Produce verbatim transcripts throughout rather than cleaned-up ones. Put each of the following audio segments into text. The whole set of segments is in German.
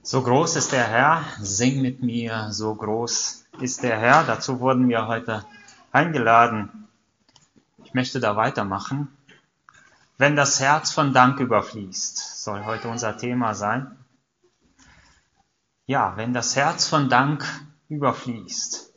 So groß ist der Herr, sing mit mir, so groß ist der Herr. Dazu wurden wir heute eingeladen. Ich möchte da weitermachen. Wenn das Herz von Dank überfließt, soll heute unser Thema sein. Ja, wenn das Herz von Dank überfließt.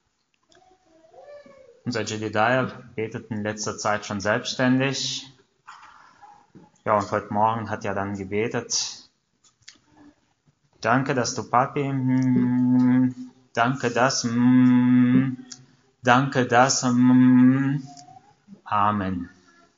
Unser Jedediah betet in letzter Zeit schon selbstständig. Ja, und heute Morgen hat er dann gebetet. Danke, dass du Papi, mm, danke, dass, mm, danke, dass, mm, Amen.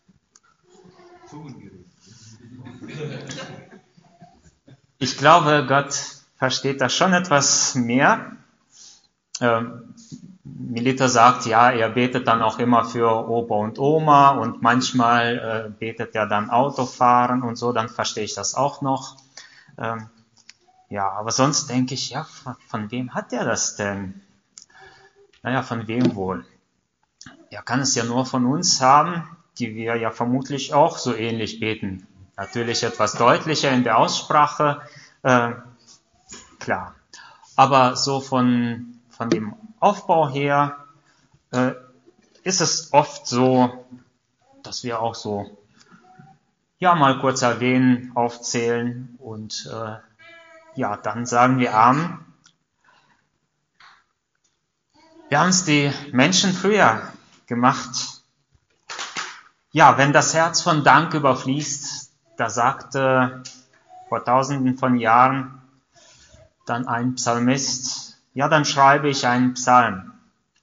Ich glaube, Gott versteht da schon etwas mehr. Ähm, Milita sagt, ja, er betet dann auch immer für Opa und Oma und manchmal äh, betet er dann Autofahren und so, dann verstehe ich das auch noch. Ähm, Ja, aber sonst denke ich, ja, von, von wem hat er das denn? Naja, von wem wohl? Er kann es ja nur von uns haben, die wir ja vermutlich auch so ähnlich beten. Natürlich etwas deutlicher in der Aussprache, äh, klar. Aber so von, von dem Aufbau her äh, ist es oft so, dass wir auch so, ja, mal kurz erwähnen, aufzählen und äh, ja, dann sagen wir Amen. Wir haben es die Menschen früher gemacht. Ja, wenn das Herz von Dank überfließt, da sagte vor tausenden von Jahren dann ein Psalmist, ja, dann schreibe ich einen Psalm.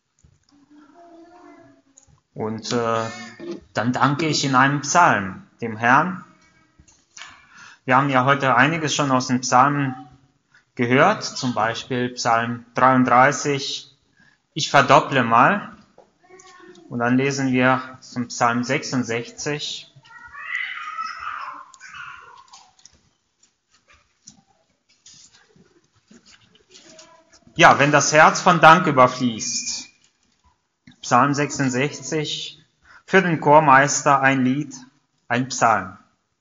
Und äh, dann danke ich in einem Psalm dem Herrn. Wir haben ja heute einiges schon aus den Psalmen gehört, zum Beispiel Psalm dreiunddreißig, ich verdopple mal. Und dann lesen wir zum Psalm sechsundsechzig. Ja, wenn das Herz von Dank überfließt. Psalm sechsundsechzig, für den Chormeister ein Lied, ein Psalm.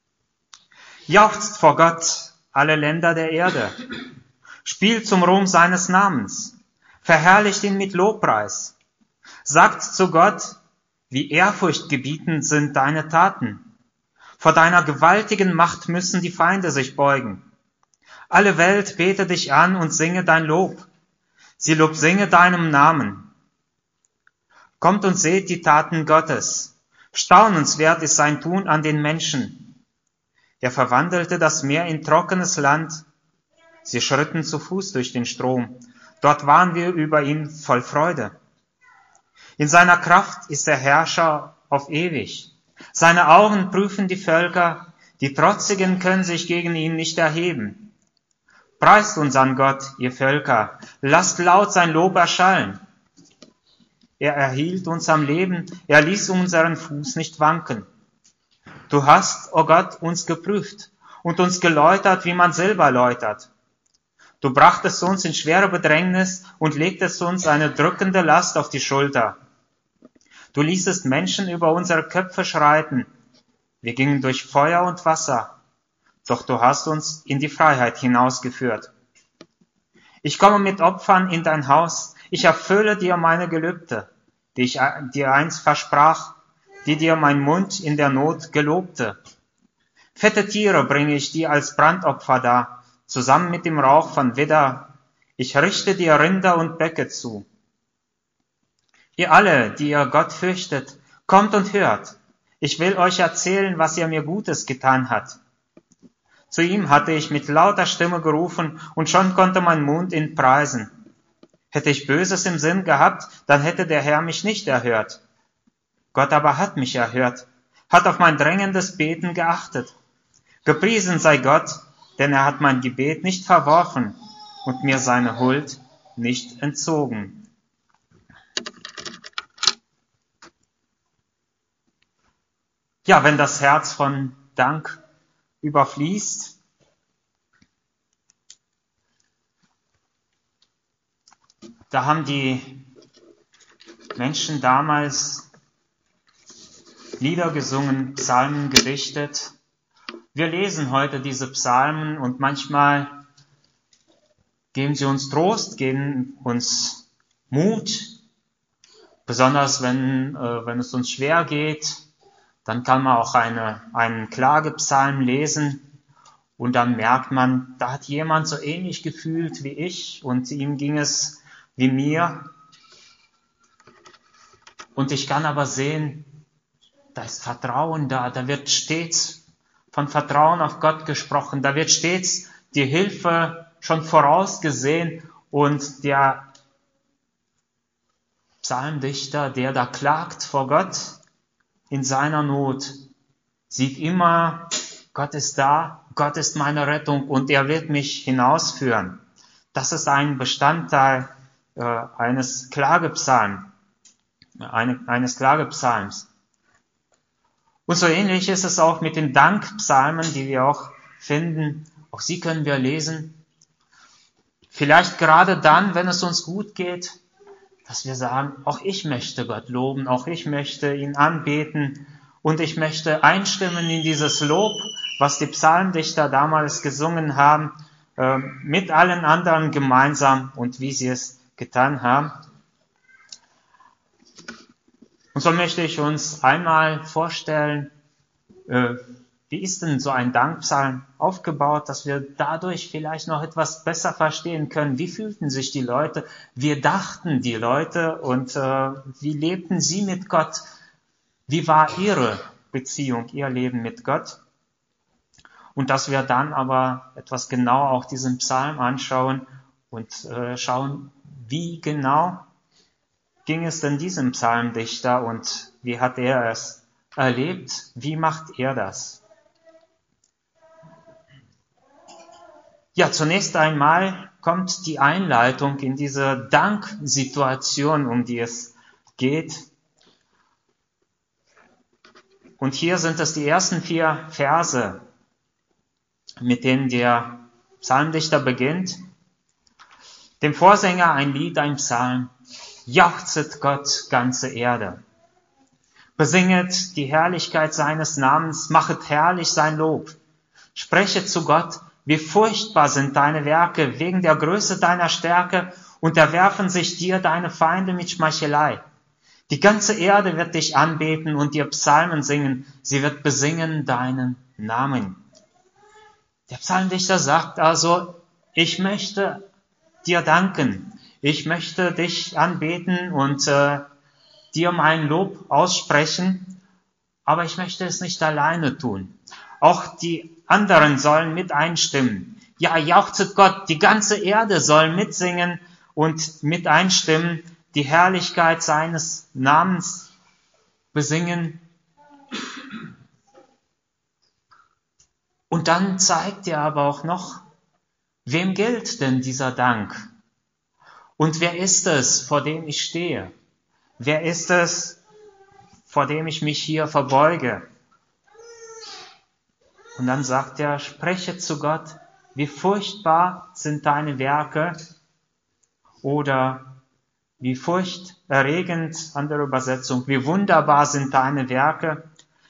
Jauchzt vor Gott alle Länder der Erde. Spielt zum Ruhm seines Namens. Verherrlicht ihn mit Lobpreis. Sagt zu Gott, wie ehrfurchtgebietend sind deine Taten. Vor deiner gewaltigen Macht müssen die Feinde sich beugen. Alle Welt bete dich an und singe dein Lob. Sie lob singe deinem Namen. Kommt und seht die Taten Gottes. Staunenswert ist sein Tun an den Menschen. Er verwandelte das Meer in trockenes Land. Sie schritten zu Fuß durch den Strom. Dort waren wir über ihn voll Freude. In seiner Kraft ist der Herrscher auf ewig. Seine Augen prüfen die Völker. Die Trotzigen können sich gegen ihn nicht erheben. Preist unseren Gott, ihr Völker. Lasst laut sein Lob erschallen. Er erhielt uns am Leben. Er ließ unseren Fuß nicht wanken. Du hast, o oh Gott, uns geprüft und uns geläutert, wie man Silber läutert. Du brachtest uns in schwere Bedrängnis und legtest uns eine drückende Last auf die Schulter. Du ließest Menschen über unsere Köpfe schreiten. Wir gingen durch Feuer und Wasser, doch du hast uns in die Freiheit hinausgeführt. Ich komme mit Opfern in dein Haus, ich erfülle dir meine Gelübde, die ich dir einst versprach, die dir mein Mund in der Not gelobte. Fette Tiere bringe ich dir als Brandopfer dar, zusammen mit dem Rauch von Widder. Ich richte dir Rinder und Böcke zu. Ihr alle, die ihr Gott fürchtet, kommt und hört. Ich will euch erzählen, was er mir Gutes getan hat. Zu ihm hatte ich mit lauter Stimme gerufen, und schon konnte mein Mund ihn preisen. Hätte ich Böses im Sinn gehabt, dann hätte der Herr mich nicht erhört. Gott aber hat mich erhört, hat auf mein drängendes Beten geachtet. Gepriesen sei Gott, denn er hat mein Gebet nicht verworfen und mir seine Huld nicht entzogen. Ja, wenn das Herz von Dank überfließt, da haben die Menschen damals Lieder gesungen, Psalmen gedichtet. Wir lesen heute diese Psalmen und manchmal geben sie uns Trost, geben uns Mut, besonders wenn, äh, wenn es uns schwer geht. Dann kann man auch eine, einen Klagepsalm lesen und dann merkt man, da hat jemand so ähnlich gefühlt wie ich und ihm ging es wie mir. Und ich kann aber sehen, da ist Vertrauen da, da wird stets von Vertrauen auf Gott gesprochen, da wird stets die Hilfe schon vorausgesehen und der Psalmdichter, der da klagt vor Gott in seiner Not, sieht immer, Gott ist da, Gott ist meine Rettung und er wird mich hinausführen. Das ist ein Bestandteil äh, eines Klagepsalms, eine, eines Klagepsalms. Und so ähnlich ist es auch mit den Dankpsalmen, die wir auch finden. Auch sie können wir lesen. Vielleicht gerade dann, wenn es uns gut geht, dass wir sagen, auch ich möchte Gott loben, auch ich möchte ihn anbeten und ich möchte einstimmen in dieses Lob, was die Psalmdichter damals gesungen haben, äh, mit allen anderen gemeinsam und wie sie es getan haben. Und so möchte ich uns einmal vorstellen, äh, wie ist denn so ein Dankpsalm aufgebaut, dass wir dadurch vielleicht noch etwas besser verstehen können. Wie fühlten sich die Leute? Wie dachten die Leute? Und äh, wie lebten sie mit Gott? Wie war ihre Beziehung, ihr Leben mit Gott? Und dass wir dann aber etwas genau auch diesen Psalm anschauen und äh, schauen, wie genau ging es denn diesem Psalmdichter und wie hat er es erlebt? Wie macht er das? Ja, zunächst einmal kommt die Einleitung in diese Danksituation, um die es geht. Und hier sind es die ersten vier Verse, mit denen der Psalmdichter beginnt. Dem Vorsänger ein Lied, ein Psalm. Jauchzet Gott, ganze Erde. Besinget die Herrlichkeit seines Namens, machet herrlich sein Lob. Sprechet zu Gott, wie furchtbar sind deine Werke wegen der Größe deiner Stärke, unterwerfen sich dir deine Feinde mit Schmeichelei. Die ganze Erde wird dich anbeten und dir Psalmen singen, sie wird besingen deinen Namen. Der Psalmdichter sagt also, ich möchte dir danken, ich möchte dich anbeten und äh, dir mein Lob aussprechen, aber ich möchte es nicht alleine tun. Auch die anderen sollen mit einstimmen. Ja, jauchzet Gott, die ganze Erde soll mitsingen und mit einstimmen, die Herrlichkeit seines Namens besingen. Und dann zeigt er aber auch noch, wem gilt denn dieser Dank? Und wer ist es, vor dem ich stehe? Wer ist es, vor dem ich mich hier verbeuge? Und dann sagt er, spreche zu Gott, wie furchtbar sind deine Werke oder wie furchterregend, andere Übersetzung, wie wunderbar sind deine Werke.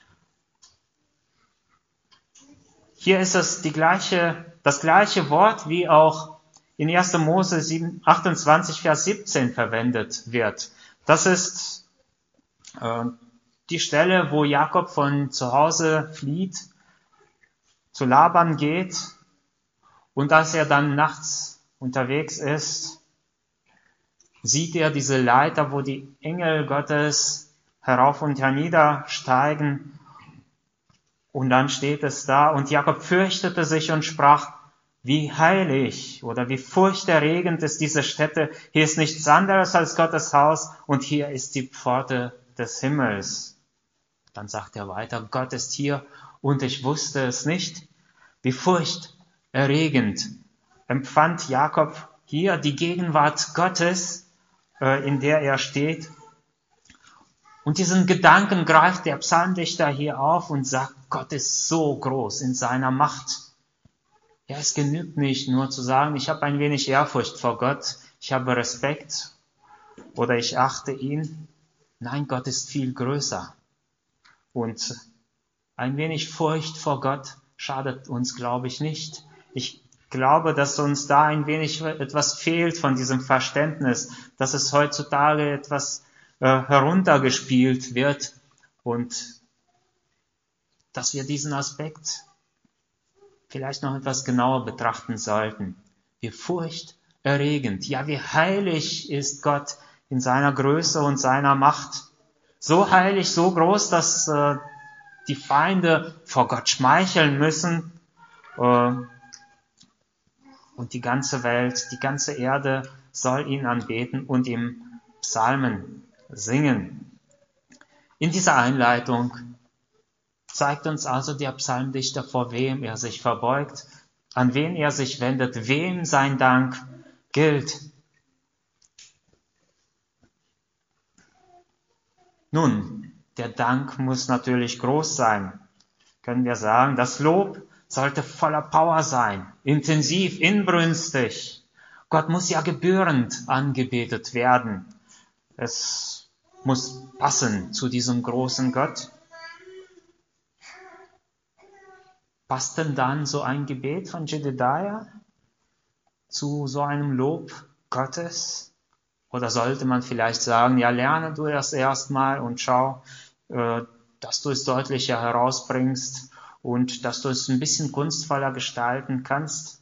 Hier ist es die gleiche, das gleiche Wort, wie auch in erster Mose achtundzwanzig, Vers siebzehn verwendet wird. Das ist äh, die Stelle, wo Jakob von zu Hause flieht, zu Laban geht und als er dann nachts unterwegs ist, sieht er diese Leiter, wo die Engel Gottes herauf und hernieder steigen und dann steht es da und Jakob fürchtete sich und sprach, wie heilig oder wie furchterregend ist diese Stätte, hier ist nichts anderes als Gottes Haus und hier ist die Pforte des Himmels. Dann sagt er weiter, Gott ist hier und ich wusste es nicht. Wie furchterregend empfand Jakob hier die Gegenwart Gottes, in der er steht. Und diesen Gedanken greift der Psalmdichter hier auf und sagt, Gott ist so groß in seiner Macht. Ja, es genügt nicht nur zu sagen, ich habe ein wenig Ehrfurcht vor Gott, ich habe Respekt oder ich achte ihn. Nein, Gott ist viel größer. Und ein wenig Furcht vor Gott schadet uns, glaube ich, nicht. Ich glaube, dass uns da ein wenig etwas fehlt von diesem Verständnis, dass es heutzutage etwas äh, heruntergespielt wird und dass wir diesen Aspekt vielleicht noch etwas genauer betrachten sollten. Wie furchterregend, ja wie heilig ist Gott in seiner Größe und seiner Macht. So heilig, so groß, dass äh, die Feinde vor Gott schmeicheln müssen äh, und die ganze Welt, die ganze Erde soll ihn anbeten und ihm Psalmen singen. In dieser Einleitung zeigt uns also der Psalmdichter, vor wem er sich verbeugt, an wen er sich wendet, wem sein Dank gilt. Nun, der Dank muss natürlich groß sein, können wir sagen. Das Lob sollte voller Power sein, intensiv, inbrünstig. Gott muss ja gebührend angebetet werden. Es muss passen zu diesem großen Gott. Passt denn dann so ein Gebet von Jedediah zu so einem Lob Gottes? Oder sollte man vielleicht sagen, ja, lerne du das erstmal und schau, äh, dass du es deutlicher herausbringst und dass du es ein bisschen kunstvoller gestalten kannst?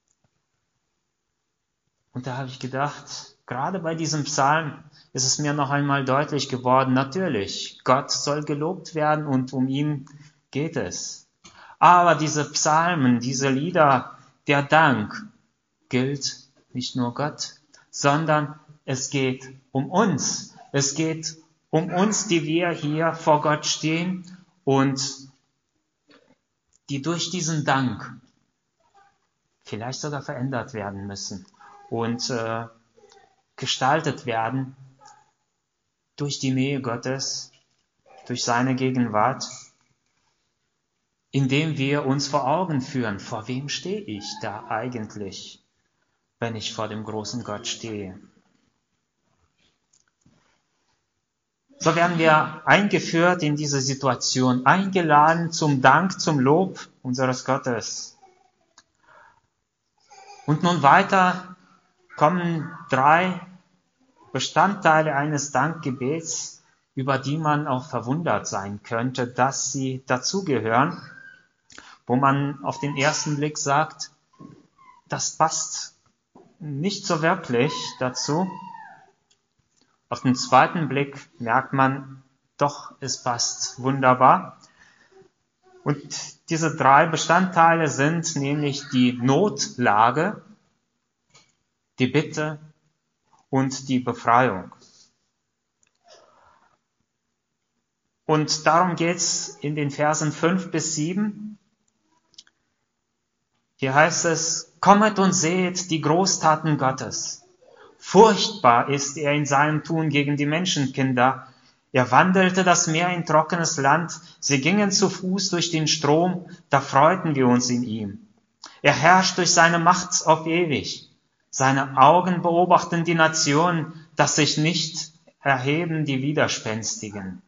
Und da habe ich gedacht, gerade bei diesem Psalm ist es mir noch einmal deutlich geworden, natürlich, Gott soll gelobt werden und um ihn geht es. Aber diese Psalmen, diese Lieder, der Dank gilt nicht nur Gott, sondern es geht um uns. Es geht um uns, die wir hier vor Gott stehen und die durch diesen Dank vielleicht sogar verändert werden müssen und äh, gestaltet werden durch die Nähe Gottes, durch seine Gegenwart, indem wir uns vor Augen führen, vor wem stehe ich da eigentlich, wenn ich vor dem großen Gott stehe. So werden wir eingeführt in diese Situation, eingeladen zum Dank, zum Lob unseres Gottes. Und nun weiter kommen drei Bestandteile eines Dankgebets, über die man auch verwundert sein könnte, dass sie dazugehören, wo man auf den ersten Blick sagt, das passt nicht so wirklich dazu. Auf den zweiten Blick merkt man, doch, es passt wunderbar. Und diese drei Bestandteile sind nämlich die Notlage, die Bitte und die Befreiung. Und darum geht's in den Versen fünf bis sieben. Hier heißt es, kommet und seht die Großtaten Gottes. Furchtbar ist er in seinem Tun gegen die Menschenkinder. Er wandelte das Meer in trockenes Land. Sie gingen zu Fuß durch den Strom. Da freuten wir uns in ihm. Er herrscht durch seine Macht auf ewig. Seine Augen beobachten die Nationen, dass sich nicht erheben die Widerspenstigen.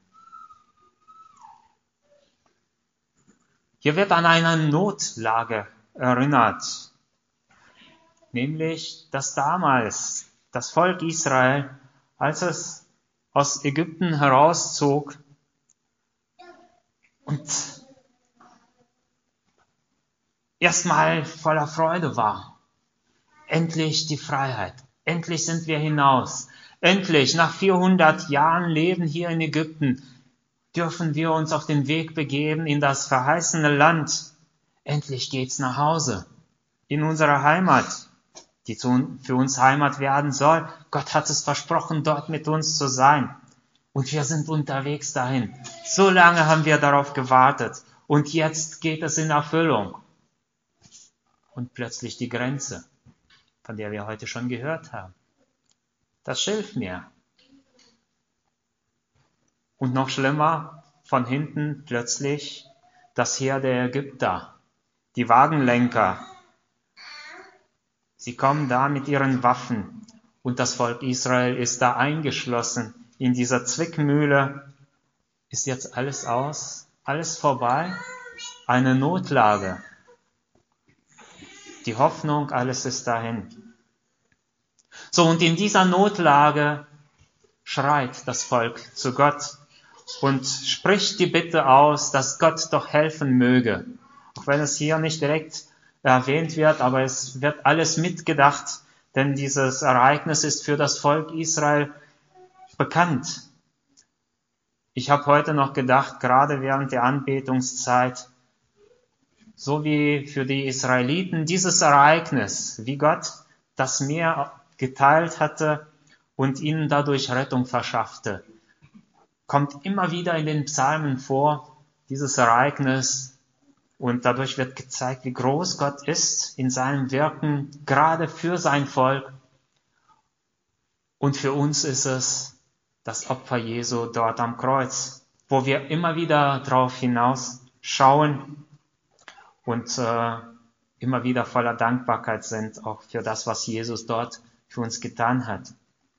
Hier wird an eine Notlage erinnert, nämlich, dass damals das Volk Israel, als es aus Ägypten herauszog und erstmal voller Freude war. Endlich die Freiheit, endlich sind wir hinaus, endlich nach vierhundert Jahren Leben hier in Ägypten dürfen wir uns auf den Weg begeben in das verheißene Land. Endlich geht's nach Hause, in unsere Heimat, die für uns Heimat werden soll. Gott hat es versprochen, dort mit uns zu sein. Und wir sind unterwegs dahin. So lange haben wir darauf gewartet. Und jetzt geht es in Erfüllung. Und plötzlich die Grenze, von der wir heute schon gehört haben. Das Schilfmeer. Und noch schlimmer, von hinten plötzlich das Heer der Ägypter, die Wagenlenker. Sie kommen da mit ihren Waffen und das Volk Israel ist da eingeschlossen in dieser Zwickmühle. Ist jetzt alles aus, alles vorbei, eine Notlage. die Hoffnung, alles ist dahin. So, und in dieser Notlage schreit das Volk zu Gott und spricht die Bitte aus, dass Gott doch helfen möge. Auch wenn es hier nicht direkt erwähnt wird, aber es wird alles mitgedacht, denn dieses Ereignis ist für das Volk Israel bekannt. Ich habe heute noch gedacht, gerade während der Anbetungszeit, so wie für die Israeliten dieses Ereignis, wie Gott das Meer geteilt hatte und ihnen dadurch Rettung verschaffte, kommt immer wieder in den Psalmen vor, dieses Ereignis, und dadurch wird gezeigt, wie groß Gott ist in seinem Wirken, gerade für sein Volk. Und für uns ist es das Opfer Jesu dort am Kreuz, wo wir immer wieder drauf hinausschauen und äh, immer wieder voller Dankbarkeit sind, auch für das, was Jesus dort für uns getan hat.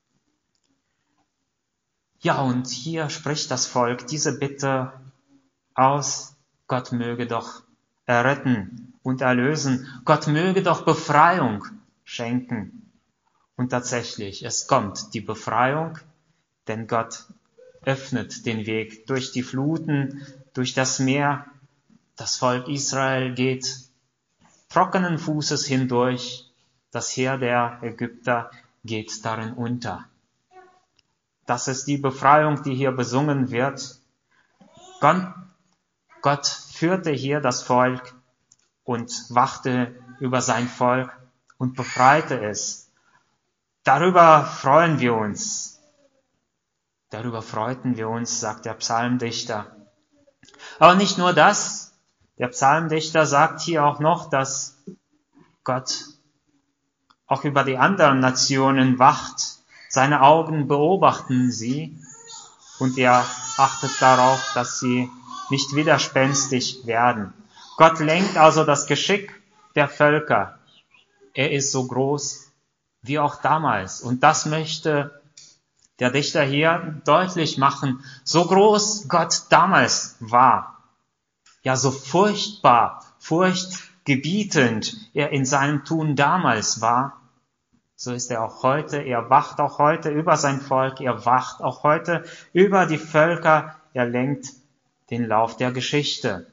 Ja, und hier spricht das Volk diese Bitte aus, Gott möge doch erretten und erlösen, Gott möge doch Befreiung schenken. Und tatsächlich, es kommt die Befreiung, denn Gott öffnet den Weg durch die Fluten, durch das Meer. Das Volk Israel geht trockenen Fußes hindurch, das Heer der Ägypter geht darin unter. Das ist die Befreiung, die hier besungen wird. Gott, Gott führte hier das Volk und wachte über sein Volk und befreite es. Darüber freuen wir uns. Darüber freuten wir uns, sagt der Psalmdichter. Aber nicht nur das. Der Psalmdichter sagt hier auch noch, dass Gott auch über die anderen Nationen wacht. Seine Augen beobachten sie und er achtet darauf, dass sie nicht widerspenstig werden. Gott lenkt also das Geschick der Völker. Er ist so groß wie auch damals. Und das möchte der Dichter hier deutlich machen. So groß Gott damals war. Ja, so furchtbar, furchtgebietend er in seinem Tun damals war. So ist er auch heute. Er wacht auch heute über sein Volk. Er wacht auch heute über die Völker. Er lenkt den Lauf der Geschichte.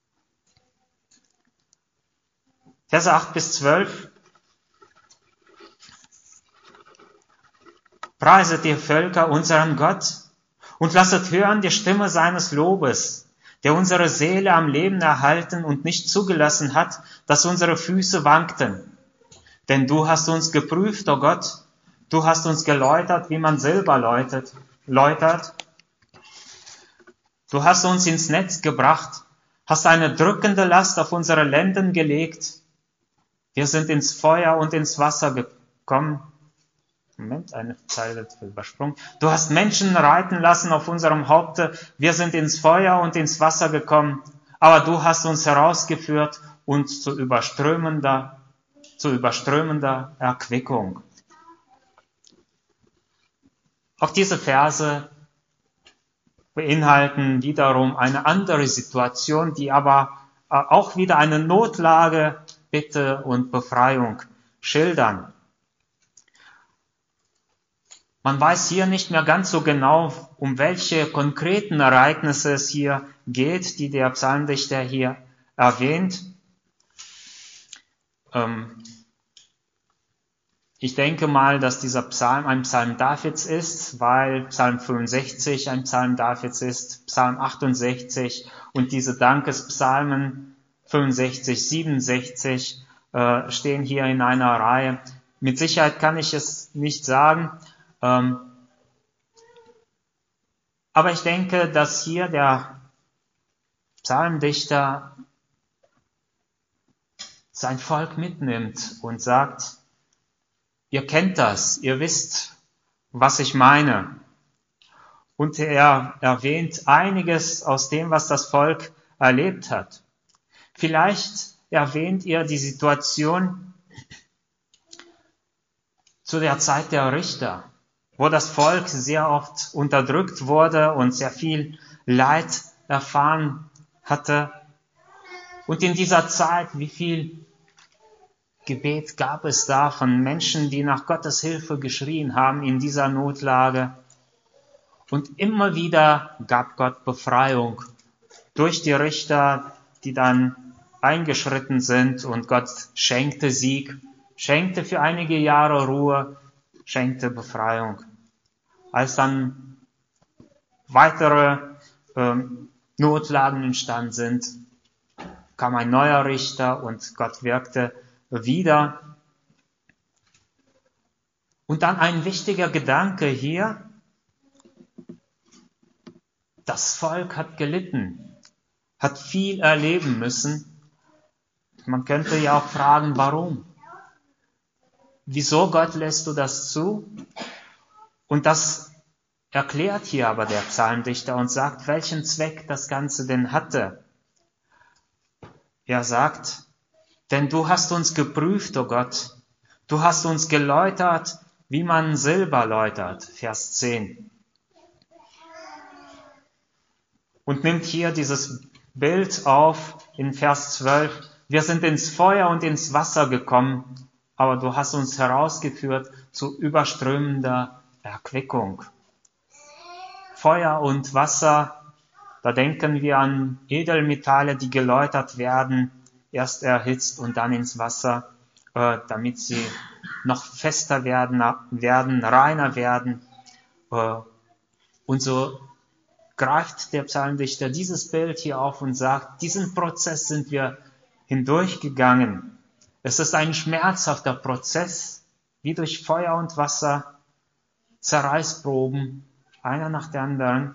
Verse acht bis zwölf. Preiset ihr Völker unseren Gott und lasset hören die Stimme seines Lobes, der unsere Seele am Leben erhalten und nicht zugelassen hat, dass unsere Füße wankten. Denn du hast uns geprüft, o Gott, du hast uns geläutert, wie man Silber läutet, läutert. Du hast uns ins Netz gebracht, hast eine drückende Last auf unsere Lenden gelegt. Wir sind ins Feuer und ins Wasser gekommen. Moment, eine Zeile übersprungen. Du hast Menschen reiten lassen auf unserem Haupte. Wir sind ins Feuer und ins Wasser gekommen. Aber du hast uns herausgeführt und zu überströmender, zu überströmender Erquickung. Auch diese Verse beinhalten wiederum eine andere Situation, die aber auch wieder eine Notlage, Bitte und Befreiung schildern. Man weiß hier nicht mehr ganz so genau, um welche konkreten Ereignisse es hier geht, die der Psalmdichter hier erwähnt. Ähm, ich denke mal, dass dieser Psalm ein Psalm Davids ist, weil Psalm fünfundsechzig ein Psalm Davids ist, Psalm achtundsechzig und diese Dankespsalmen fünfundsechzig, siebenundsechzig äh, stehen hier in einer Reihe. Mit Sicherheit kann ich es nicht sagen. Ähm, aber ich denke, dass hier der Psalmdichter sein Volk mitnimmt und sagt, ihr kennt das, ihr wisst, was ich meine. Und er erwähnt einiges aus dem, was das Volk erlebt hat. Vielleicht erwähnt ihr die Situation zu der Zeit der Richter, wo das Volk sehr oft unterdrückt wurde und sehr viel Leid erfahren hatte. Und in dieser Zeit, wie viel Gebet gab es da von Menschen, die nach Gottes Hilfe geschrien haben in dieser Notlage. Und immer wieder gab Gott Befreiung durch die Richter, die dann eingeschritten sind, und Gott schenkte Sieg, schenkte für einige Jahre Ruhe, schenkte Befreiung. Als dann weitere ähm, Notlagen entstanden sind, kam ein neuer Richter und Gott wirkte wieder. Und dann ein wichtiger Gedanke hier: Das Volk hat gelitten, hat viel erleben müssen. Man könnte ja auch fragen, warum? Wieso, Gott, lässt du das zu? Und das erklärt hier aber der Psalmdichter und sagt, welchen Zweck das Ganze denn hatte. Er sagt, denn du hast uns geprüft, o Gott, du hast uns geläutert, wie man Silber läutert, Vers zehn. Und nimmt hier dieses Bild auf in Vers zwölf. Wir sind ins Feuer und ins Wasser gekommen, aber du hast uns herausgeführt zu überströmender Erquickung. Feuer und Wasser, da denken wir an Edelmetalle, die geläutert werden, erst erhitzt und dann ins Wasser, äh, damit sie noch fester werden, werden reiner werden. Äh, und so greift der Psalmdichter dieses Bild hier auf und sagt, diesen Prozess sind wir hindurchgegangen. Es ist ein schmerzhafter Prozess, wie durch Feuer und Wasser, Zerreißproben, einer nach der anderen.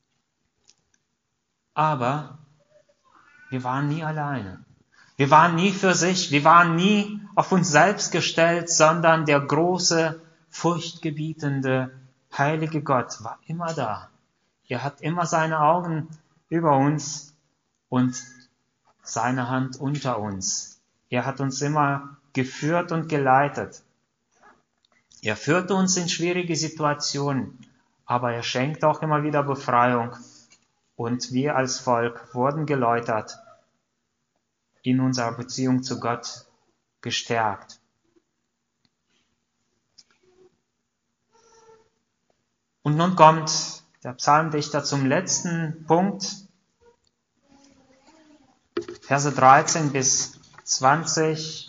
Aber wir waren nie alleine. Wir waren nie für sich, wir waren nie auf uns selbst gestellt, sondern der große, furchtgebietende, heilige Gott war immer da. Er hat immer seine Augen über uns und seine Hand unter uns. Er hat uns immer geführt und geleitet. Er führte uns in schwierige Situationen, aber er schenkt auch immer wieder Befreiung. Und wir als Volk wurden geläutert, in unserer Beziehung zu Gott gestärkt. Und nun kommt der Psalmdichter zum letzten Punkt, Verse dreizehn bis zwanzig.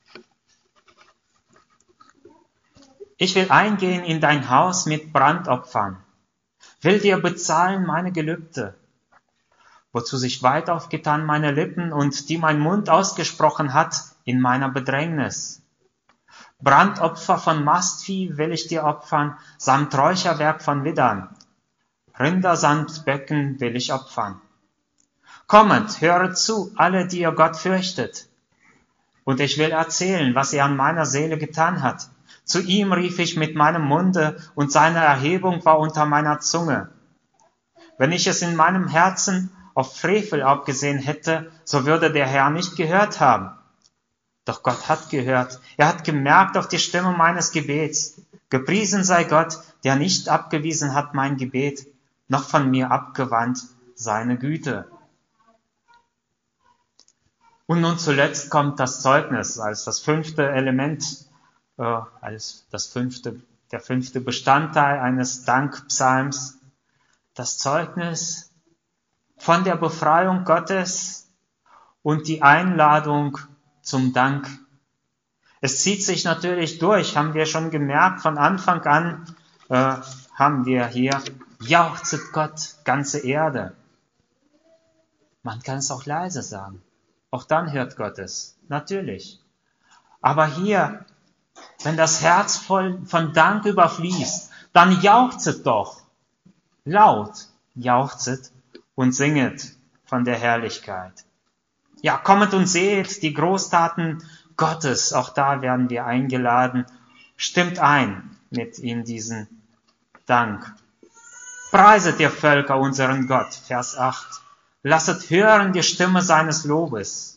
Ich will eingehen in dein Haus mit Brandopfern, will dir bezahlen meine Gelübde, wozu sich weit aufgetan meine Lippen und die mein Mund ausgesprochen hat in meiner Bedrängnis. Brandopfer von Mastvieh will ich dir opfern, samt Räucherwerk von Widdern. Rinder samt Böcken will ich opfern. Kommet, höret zu, alle, die ihr Gott fürchtet. Und ich will erzählen, was er an meiner Seele getan hat. Zu ihm rief ich mit meinem Munde, und seine Erhebung war unter meiner Zunge. Wenn ich es in meinem Herzen auf Frevel abgesehen hätte, so würde der Herr nicht gehört haben. Doch Gott hat gehört. Er hat gemerkt auf die Stimme meines Gebets. Gepriesen sei Gott, der nicht abgewiesen hat mein Gebet, noch von mir abgewandt seine Güte. Und nun zuletzt kommt das Zeugnis als das fünfte Element, äh, als das fünfte, der fünfte Bestandteil eines Dankpsalms. Das Zeugnis von der Befreiung Gottes und die Einladung zum Dank. Es zieht sich natürlich durch, haben wir schon gemerkt, von Anfang an äh, haben wir hier, jauchzet Gott, ganze Erde. Man kann es auch leise sagen. Auch dann hört Gott es, natürlich. Aber hier, wenn das Herz voll von Dank überfließt, dann jauchzet doch, laut jauchzet und singet von der Herrlichkeit. Ja, kommet und seht die Großtaten Gottes, auch da werden wir eingeladen. Stimmt ein mit in diesen Dank. Preiset ihr Völker unseren Gott, Vers acht. Lasset hören die Stimme seines Lobes.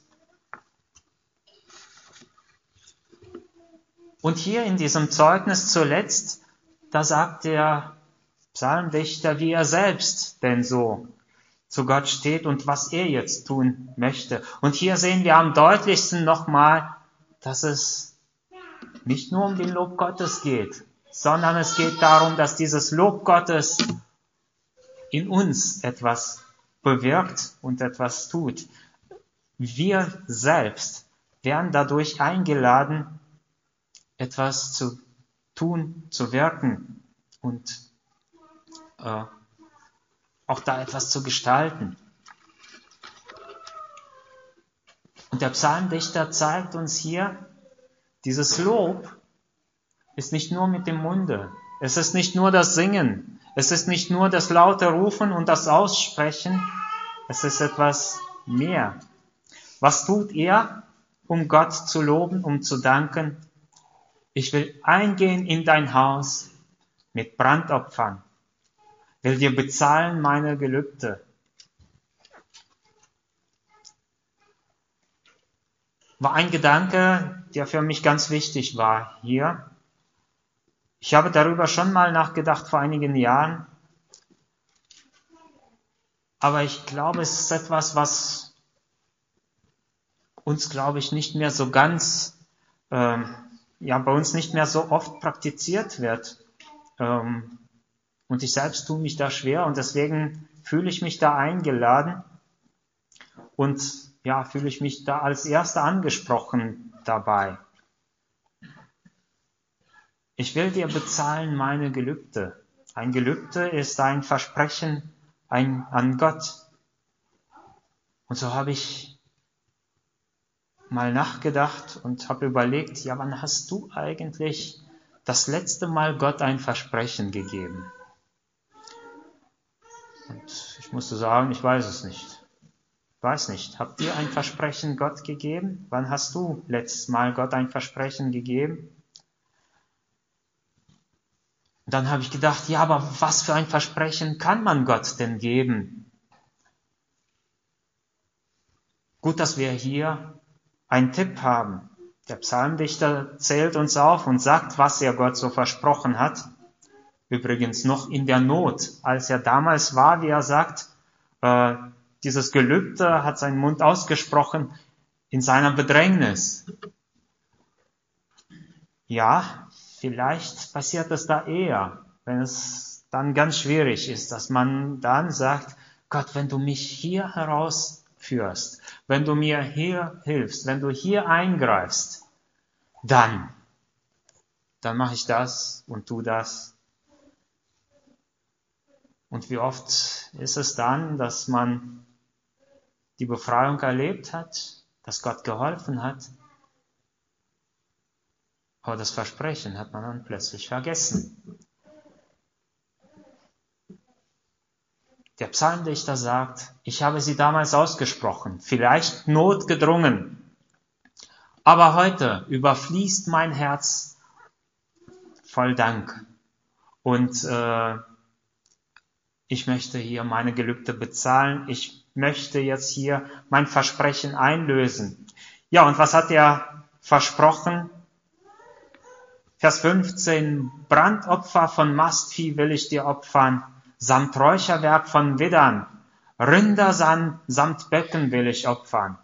Und hier in diesem Zeugnis zuletzt, da sagt der Psalmdichter, wie er selbst denn so zu Gott steht und was er jetzt tun möchte. Und hier sehen wir am deutlichsten nochmal dass es nicht nur um den Lob Gottes geht, sondern es geht darum, dass dieses Lob Gottes in uns etwas bewirkt und etwas tut. Wir selbst werden dadurch eingeladen, etwas zu tun, zu wirken und äh, auch da etwas zu gestalten. Und der Psalmdichter zeigt uns hier, dieses Lob ist nicht nur mit dem Munde, es ist nicht nur das Singen, es ist nicht nur das laute Rufen und das Aussprechen, es ist etwas mehr. Was tut er, um Gott zu loben, um zu danken? Ich will eingehen in dein Haus mit Brandopfern, will dir bezahlen meine Gelübde. War ein Gedanke, der für mich ganz wichtig war hier. Ich habe darüber schon mal nachgedacht vor einigen Jahren, aber ich glaube, es ist etwas, was uns, glaube ich, nicht mehr so ganz, ähm, ja, bei uns nicht mehr so oft praktiziert wird. Ähm, und ich selbst tue mich da schwer und deswegen fühle ich mich da eingeladen und ja, fühle ich mich da als Erster angesprochen dabei. Ich will dir bezahlen meine Gelübde. Ein Gelübde ist ein Versprechen ein, an Gott. Und so habe ich mal nachgedacht und habe überlegt, ja, wann hast du eigentlich das letzte Mal Gott ein Versprechen gegeben? Und ich musste sagen, ich weiß es nicht. Ich weiß nicht, habt ihr ein Versprechen Gott gegeben? Wann hast du letztes Mal Gott ein Versprechen gegeben? Und dann habe ich gedacht, ja, aber was für ein Versprechen kann man Gott denn geben? Gut, dass wir hier einen Tipp haben. Der Psalmdichter zählt uns auf und sagt, was er Gott so versprochen hat. Übrigens noch in der Not, als er damals war, wie er sagt, äh, dieses Gelübde hat seinen Mund ausgesprochen in seiner Bedrängnis. Ja, vielleicht passiert es da eher, wenn es dann ganz schwierig ist, dass man dann sagt, Gott, wenn du mich hier herausführst, wenn du mir hier hilfst, wenn du hier eingreifst, dann, dann mache ich das und tu das. Und wie oft ist es dann, dass man die Befreiung erlebt hat, dass Gott geholfen hat, aber das Versprechen hat man dann plötzlich vergessen. Der Psalmdichter sagt, ich habe sie damals ausgesprochen, vielleicht notgedrungen, aber heute überfließt mein Herz voll Dank. Und äh, ich möchte hier meine Gelübde bezahlen, ich möchte jetzt hier mein Versprechen einlösen. Ja, und was hat er versprochen? Vers fünfzehn, Brandopfer von Mastvieh will ich dir opfern, samt Räucherwerk von Widdern, Rinder samt Böcken will ich opfern.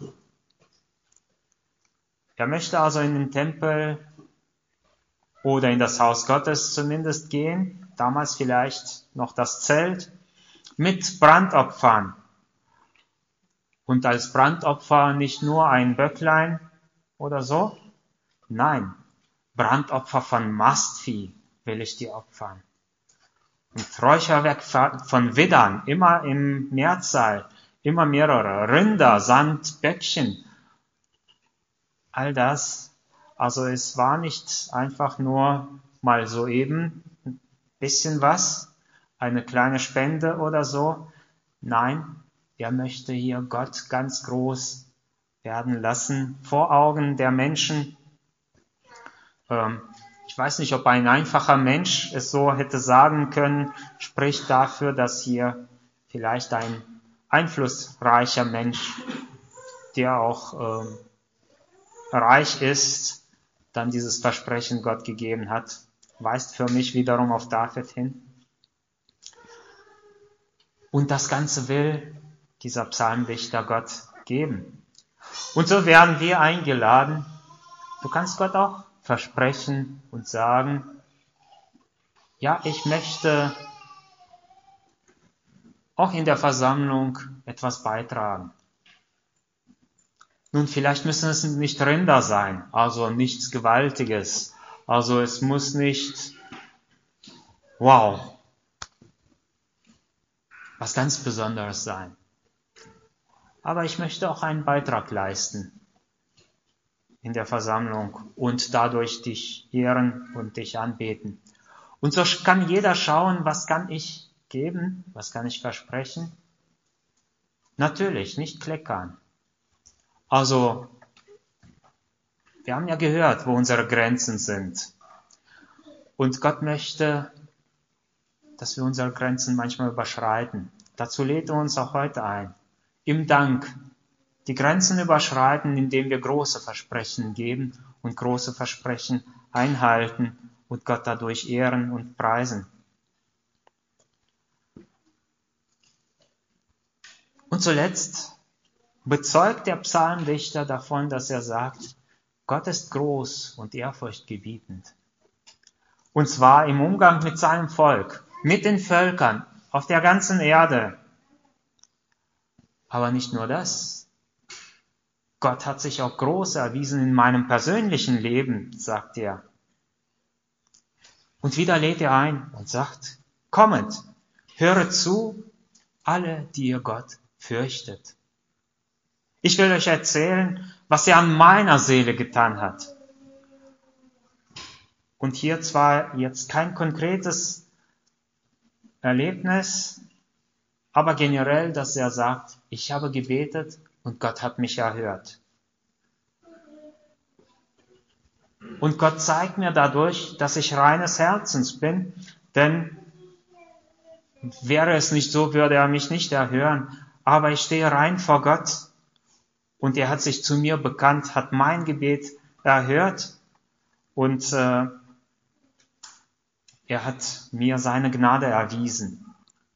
Er möchte also in den Tempel oder in das Haus Gottes zumindest gehen, damals vielleicht noch das Zelt, mit Brandopfern. Und als Brandopfer nicht nur ein Böcklein oder so, nein, Brandopfer von Mastvieh will ich dir opfern. Und Räucherwerk von Widdern, immer im Mehrzahl, immer mehrere, Rinder, Sand, Böckchen. All das, also es war nicht einfach nur mal so eben ein bisschen was, eine kleine Spende oder so. Nein, er möchte hier Gott ganz groß werden lassen, vor Augen der Menschen. Ähm, ich weiß nicht, ob ein einfacher Mensch es so hätte sagen können, spricht dafür, dass hier vielleicht ein einflussreicher Mensch, der auch ähm, reich ist, dann dieses Versprechen Gott gegeben hat, weist für mich wiederum auf David hin. Und das Ganze will dieser Psalmdichter Gott geben. Und so werden wir eingeladen, Du kannst Gott auch versprechen und sagen, ja, ich möchte auch in der Versammlung etwas beitragen. Nun, vielleicht müssen es nicht Rinder sein, also nichts Gewaltiges. Also es muss nicht, wow, was ganz Besonderes sein. Aber ich möchte auch einen Beitrag leisten in der Versammlung und dadurch dich ehren und dich anbeten. Und so kann jeder schauen, was kann ich geben, was kann ich versprechen. Natürlich, nicht kleckern. Also, wir haben ja gehört, wo unsere Grenzen sind. Und Gott möchte, dass wir unsere Grenzen manchmal überschreiten. Dazu lädt er uns auch heute ein. Im Dank die Grenzen überschreiten, indem wir große Versprechen geben und große Versprechen einhalten und Gott dadurch ehren und preisen. Und zuletzt bezeugt der Psalmdichter davon, dass er sagt, Gott ist groß und ehrfurchtgebietend. Und zwar im Umgang mit seinem Volk, mit den Völkern auf der ganzen Erde. Aber nicht nur das. Gott hat sich auch groß erwiesen in meinem persönlichen Leben, sagt er. Und wieder lädt er ein und sagt, kommet, höret zu, alle, die ihr Gott fürchtet. Ich will euch erzählen, was er an meiner Seele getan hat. Und hier zwar jetzt kein konkretes Erlebnis, aber generell, dass er sagt, ich habe gebetet und Gott hat mich erhört. Und Gott zeigt mir dadurch, dass ich reines Herzens bin, denn wäre es nicht so, würde er mich nicht erhören. Aber ich stehe rein vor Gott und er hat sich zu mir bekannt, hat mein Gebet erhört und äh, er hat mir seine Gnade erwiesen.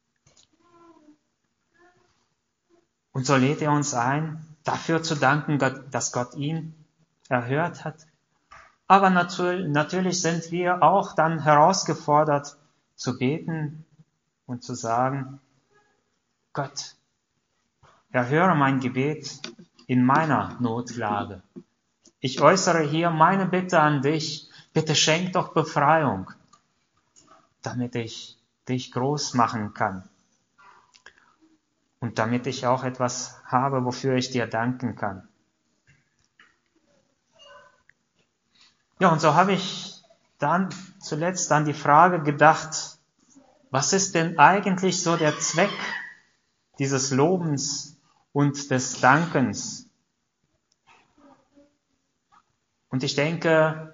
Und so lädt er uns ein, dafür zu danken, dass Gott ihn erhört hat. Aber natürlich sind wir auch dann herausgefordert zu beten und zu sagen, Gott, erhöre mein Gebet in meiner Notlage. Ich äußere hier meine Bitte an dich, bitte schenk doch Befreiung, damit ich dich groß machen kann. Und damit ich auch etwas habe, wofür ich dir danken kann. Ja, und so habe ich dann zuletzt an die Frage gedacht, was ist denn eigentlich so der Zweck dieses Lobens und des Dankens? Und ich denke,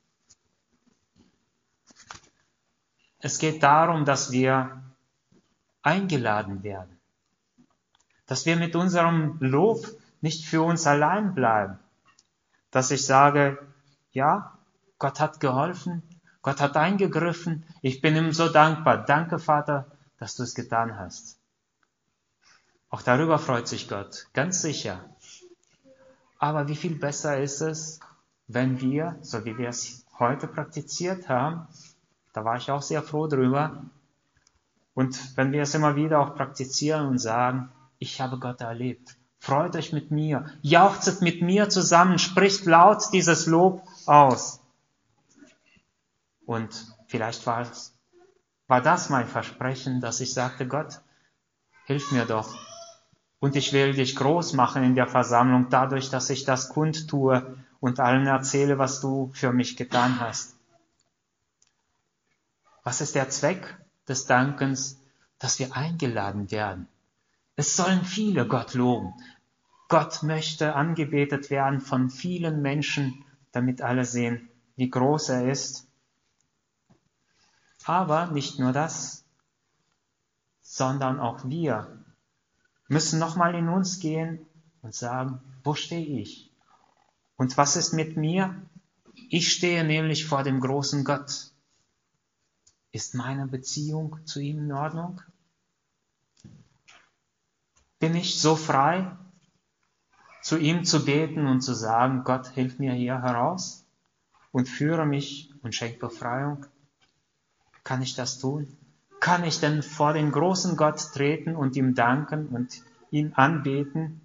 es geht darum, dass wir eingeladen werden. Dass wir mit unserem Lob nicht für uns allein bleiben. Dass ich sage, ja, Gott hat geholfen, Gott hat eingegriffen, ich bin ihm so dankbar. Danke, Vater, dass du es getan hast. Auch darüber freut sich Gott, ganz sicher. Aber wie viel besser ist es, wenn wir, so wie wir es heute praktiziert haben, da war ich auch sehr froh drüber, und wenn wir es immer wieder auch praktizieren und sagen, ich habe Gott erlebt. Freut euch mit mir. Jauchzet mit mir zusammen. Spricht laut dieses Lob aus. Und vielleicht war, es, war das mein Versprechen, dass ich sagte, Gott, hilf mir doch. Und ich will dich groß machen in der Versammlung, dadurch, dass ich das kundtue und allen erzähle, was du für mich getan hast. Was ist der Zweck des Dankens? Dass wir eingeladen werden. Es sollen viele Gott loben. Gott möchte angebetet werden von vielen Menschen, damit alle sehen, wie groß er ist. Aber nicht nur das, sondern auch wir müssen nochmal in uns gehen und sagen, wo stehe ich? Und was ist mit mir? Ich stehe nämlich vor dem großen Gott. Ist meine Beziehung zu ihm in Ordnung? Bin ich so frei, zu ihm zu beten und zu sagen, Gott, hilf mir hier heraus? und führe mich und schenk Befreiung? Kann ich das tun? Kann ich denn vor den großen Gott treten und ihm danken und ihn anbeten?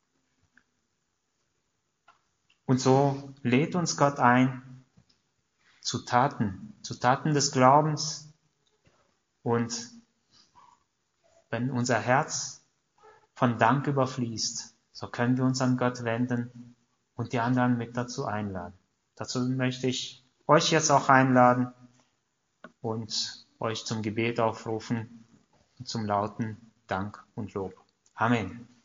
Und so lädt uns Gott ein zu Taten, zu Taten des Glaubens. Und wenn unser Herz von Dank überfließt, so können wir uns an Gott wenden und die anderen mit dazu einladen. Dazu möchte ich euch jetzt auch einladen und euch zum Gebet aufrufen und zum lauten Dank und Lob. Amen.